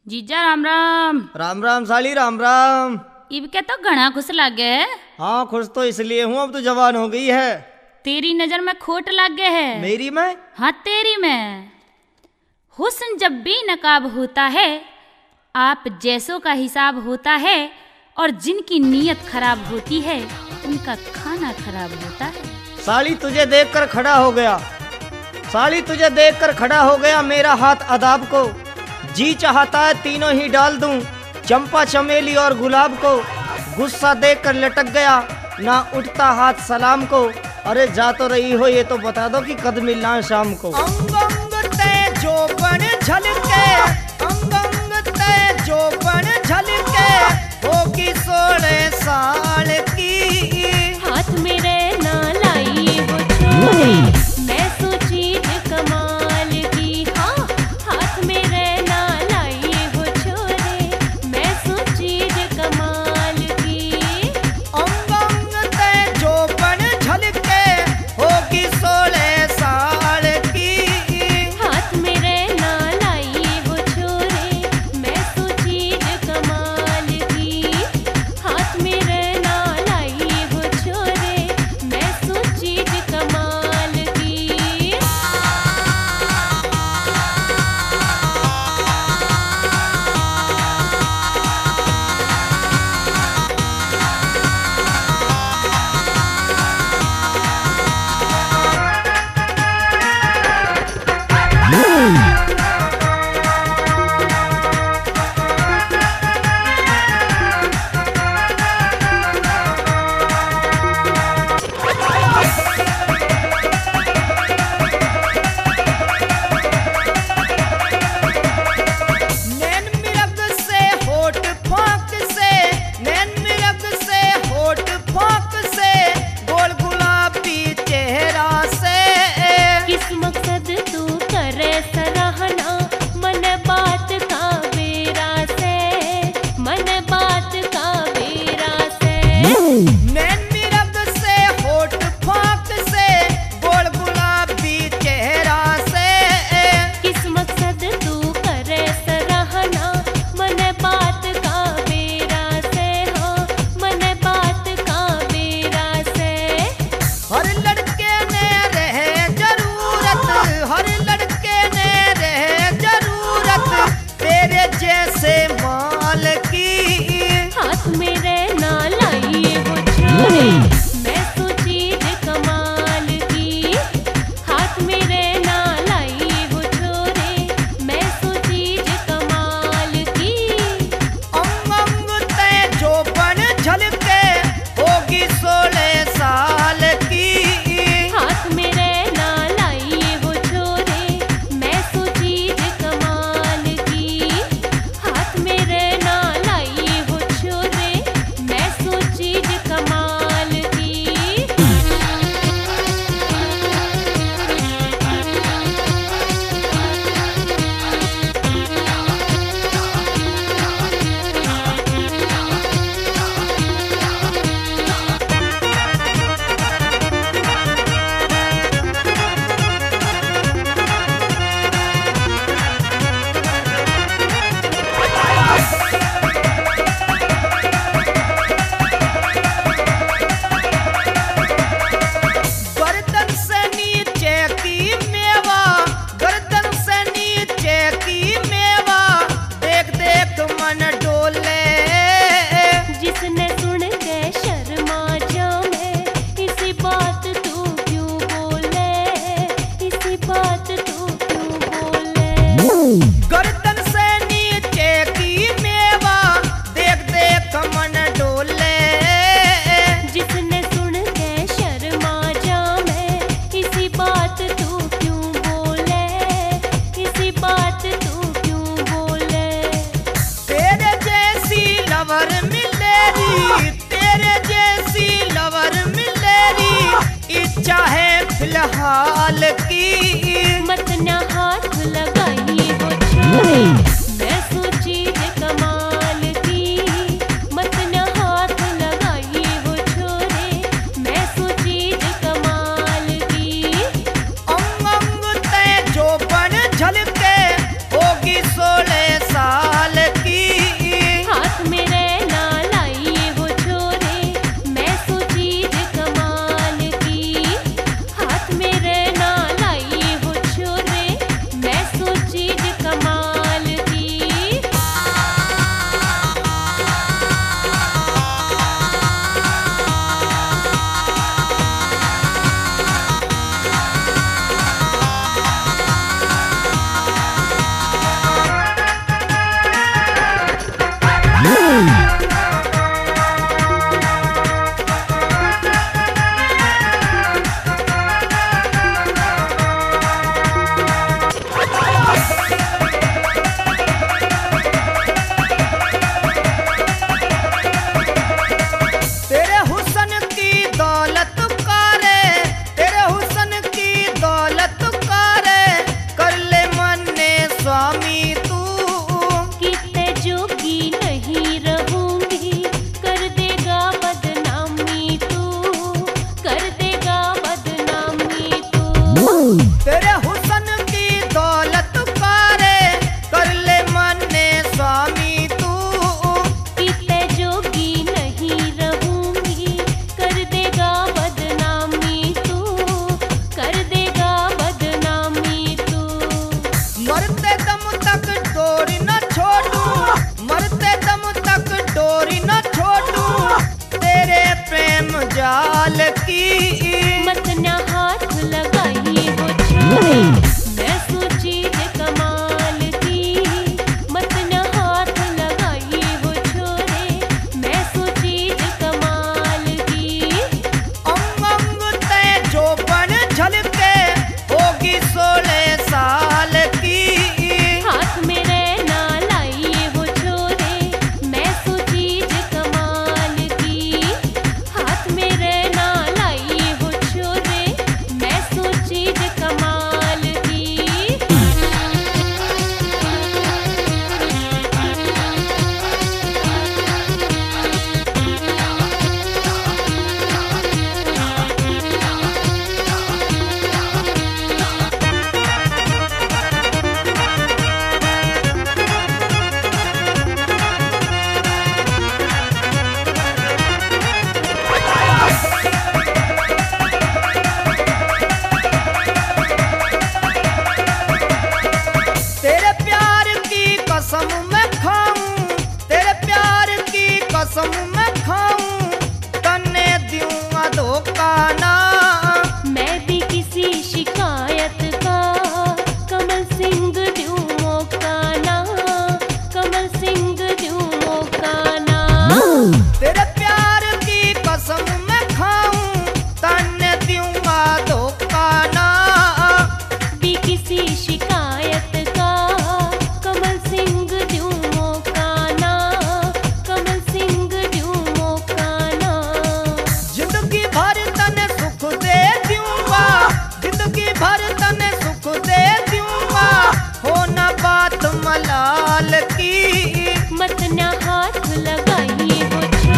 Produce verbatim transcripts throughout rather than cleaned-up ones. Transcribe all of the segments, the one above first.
जीजा राम राम। राम राम साली राम राम। इब क्या तो घना खुश लागे है। हाँ खुश तो इसलिए हूँ, अब तो जवान हो गई है। तेरी नजर में खोट लागे है। मेरी में? हाँ तेरी में। हुस्न जब भी नकाब होता है, आप जैसों का हिसाब होता है, और जिनकी नीयत खराब होती है उनका खाना खराब होता है। साली तुझे देखकर खड़ा हो गया, साली तुझे देखकर खड़ा हो गया मेरा हाथ अदाब को। जी चाहता है तीनों ही डाल दूं, चंपा चमेली और गुलाब को। गुस्सा देखकर लटक गया, ना उठता हाथ सलाम को। अरे जा तो रही हो ये तो बता दो कि कद मिलना शाम को। अंग अंग ते जोबन झलके, अंग अंग ते जोबन झलके, होगी सोलह साल की। हाथ मेरे ना लाई वो छोरे, मैं सोची है कमाल की। हाँ हाथ मेरे ना लाई वो छोरे, मैं सोची है कमाल की। अंग अंग ते जोबन झलके, होगी सोलह साल की। हाथ मेरे ना लाई वो छोरे, मैं सोची है कमाल की। हाथ मेरे ना लाई वो छोरे, मैं सोची है कमाल की। नैन मिरग से होठ फाँक से, नैन मिरग से होठ फाँक से, गोल गुलाबी चेहरा से। किस मकसद तू करे सराहना, मन बात का बेरा से, मन बात का बेरा से। नैन मिरग से होठ फाँक से, गोल गुलाबी चेहरा से। किस मकसद तू करे सराहना, मन बात का बेरा से। हो मन बात का बेरा से। हर लड़के ने रहे जरूरत, हर लड़के ने रहे जरूरत, तेरे जैसे माल की। हाथ मेरे ना लाई वो छोरे, मैं सोची है कमाल की। हाथ मेरे ना लाई वो छोरे, मैं सोची है कमाल की। अंग अंग ते जोबन झलके, होगी सोलह साल की। हाथ मेरे ना लाई वो छोरे, मैं सोची है कमाल की। हाथ मेरे ना लाई वो छोरे, मैं सोची है कमाल की। गर्दन से नीचे की मेवा, गर्दन से नीचे की मेवा, देख देख मन डोले। जिसने सुन के शर्मा जाए, इसी बात तू क्यों बोले, इसी बात तू क्यों बोले। गर्दन से नीचे की मेवा, देख देख मन डोले। जिसने सुन के शर्मा जाए, इसी बात तू क्यों बोले, इसी बात तू क्यों बोले। तेरे जैसी लवर मिलेगी, तेरे जैसी लवर मिलेगी, इच्छा है फिलहाल की। मत ना हाथ लगाई वो छोरे, मैं सोची है कमाल की। मत ना हाथ लगाई वो छोरे, मैं सोची है कमाल की। अंग अंग ते जोबन झलके, होगी सोलह साल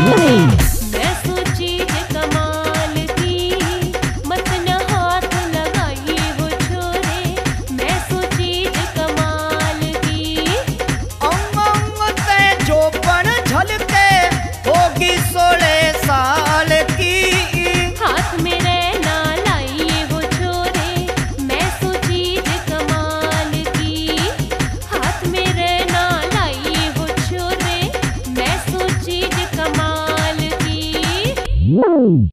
मैं सोची जे कमाल की, मत न हाथ लगाइए हो छोरे, मैं सोची जे कमाल की। अंग अंग ते जोबन झलके होगी सोलह साल की। हाथ में रहना लाइए हो छोरे, मैं सोची जे कमाल की। हाथ में रहना लाइए हो छोरे, मैं सोची जे कमाल की।